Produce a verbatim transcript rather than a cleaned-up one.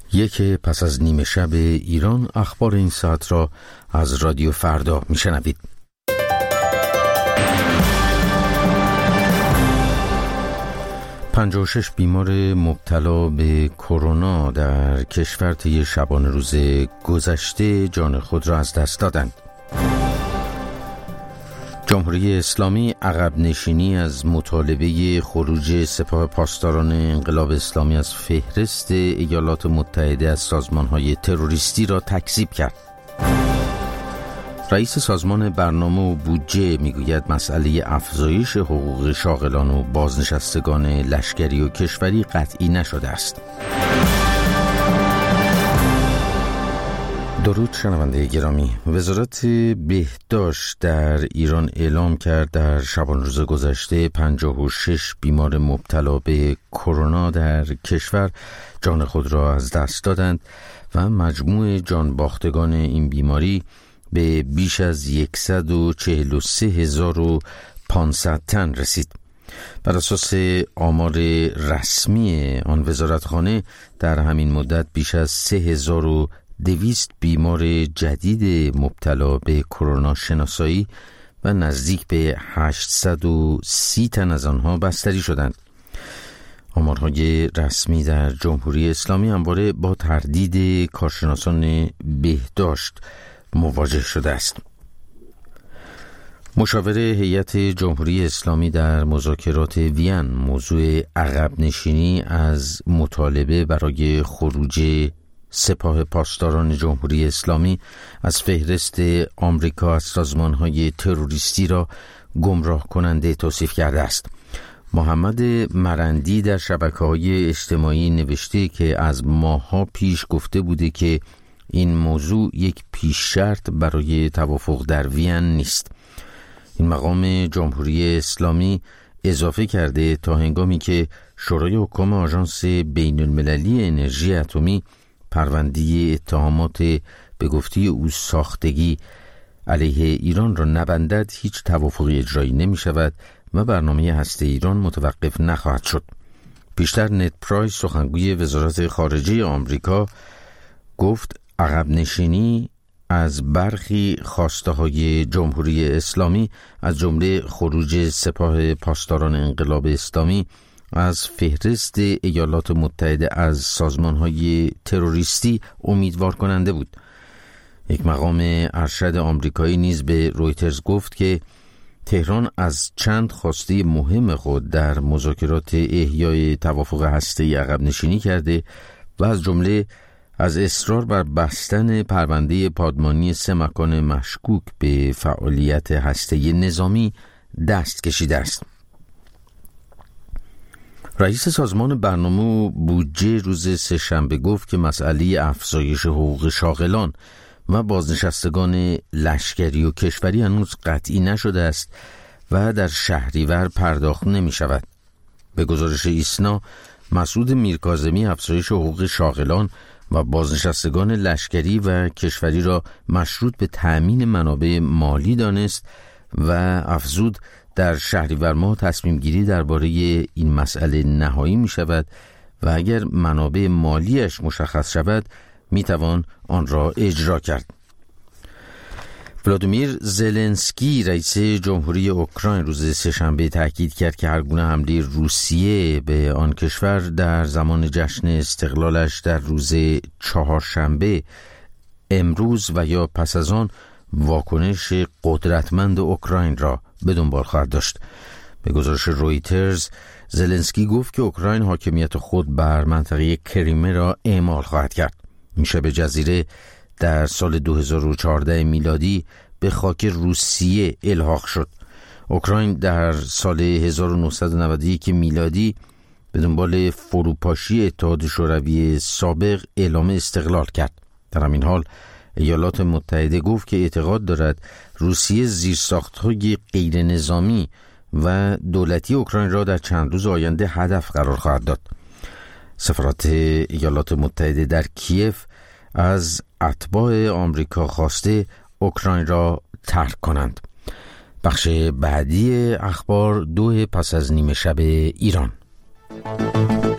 یک پس از نیمه شب ایران، اخبار این ساعت را از رادیو فردا میشنوید. پنجاه و شش بیمار مبتلا به کرونا در کشور طی شبانه روز گذشته جان خود را از دست دادند. جمهوری اسلامی عقب نشینی از مطالبه خروج سپاه پاسداران انقلاب اسلامی از فهرست ایالات متحده از سازمان‌های تروریستی را تکذیب کرد. رئیس سازمان برنامه و بودجه میگوید مسئله افزایش حقوق شاغلان و بازنشستگان لشکری و کشوری قطعی نشده است. درود شنونده گرامی. وزارت بهداشت در ایران اعلام کرد در شبانه روز گذشته پنجاه و شش بیمار مبتلا به کرونا در کشور جان خود را از دست دادند و مجموع جان باختگان این بیماری به بیش از صد و چهل و سه هزار و پانصد تن رسید. بر اساس آمار رسمی آن وزارتخانه در همین مدت بیش از سه هزار و دویست بیمار جدید مبتلا به کرونا شناسایی و نزدیک به هشتصد و سی تن از آنها بستری شدند. آمارهای رسمی در جمهوری اسلامی همواره با تردید کارشناسان بهداشت مواجه شده است. مشاور هیئت جمهوری اسلامی در مذاکرات وین موضوع عقب نشینی از مطالبه برای خروج سپاه پاسداران جمهوری اسلامی از فهرست آمریکا از سازمان‌های تروریستی را گمراه کننده توصیف کرده است. محمد مرندی در شبکه‌های اجتماعی نوشته که از ماه‌ها پیش گفته بوده که این موضوع یک پیش شرط برای توافق در وین نیست. این مقام جمهوری اسلامی اضافه کرده تا هنگامی که شورای حکام آژانس بین المللی انرژی اتمی پرونده اتهامات به گفته او ساختگی علیه ایران را نبندد، هیچ توافقی اجرایی نمی شود و برنامه هسته ایران متوقف نخواهد شد. پیشتر نت پرایس سخنگوی وزارت خارجه آمریکا گفت عقب نشینی از برخی خواسته های جمهوری اسلامی از جمله خروج سپاه پاسداران انقلاب اسلامی از فهرست ایالات متحده از سازمان‌های تروریستی امیدوار کننده بود. یک مقام ارشد آمریکایی نیز به رویترز گفت که تهران از چند خواسته مهم خود در مذاکرات احیای توافق هسته‌ای عقب نشینی کرده و از جمله از اصرار بر بستن پرونده پادمانی سه مکان مشکوک به فعالیت هسته‌ای نظامی دست کشیده است. رئیس سازمان برنامه و بودجه روز سه‌شنبه گفت که مسئله افزایش حقوق شاغلان و بازنشستگان لشکری و کشوری هنوز قطعی نشده است و در شهریور پرداخت نمی شود. به گزارش ایسنا، مسعود میرکاظمی افزایش حقوق شاغلان و بازنشستگان لشکری و کشوری را مشروط به تأمین منابع مالی دانست و افزود در شهریور ماه تصمیم گیری درباره این مسئله نهایی می شود و اگر منابع مالیش مشخص شود می توان آن را اجرا کرد. ولادیمیر زلنسکی رئیس جمهوری اوکراین روز سه‌شنبه تاکید کرد که هر گونه حمله روسیه به آن کشور در زمان جشن استقلالش در روز چهارشنبه امروز و یا پس از آن واکنش قدرتمند اوکراین را به دنبال خواهد داشت. به گزارش رویترز، زلنسکی گفت که اوکراین حاکمیت خود بر منطقه کریمه را اعمال خواهد کرد. این شبه جزیره در سال دو هزار و چهارده میلادی به خاک روسیه الحاق شد. اوکراین در سال هزار و نهصد و نود و یک میلادی به دنبال فروپاشی اتحاد شوروی سابق اعلام استقلال کرد. در همین حال ایالات متحده گفت که اعتقاد دارد روسیه زیرساخت‌های غیر نظامی و دولتی اوکراین را در چند روز آینده هدف قرار خواهد داد. سفارت ایالات متحده در کیف از اتباع آمریکا خواسته اوکراین را ترک کنند. بخش بعدی اخبار دو پس از نیمه شب ایران.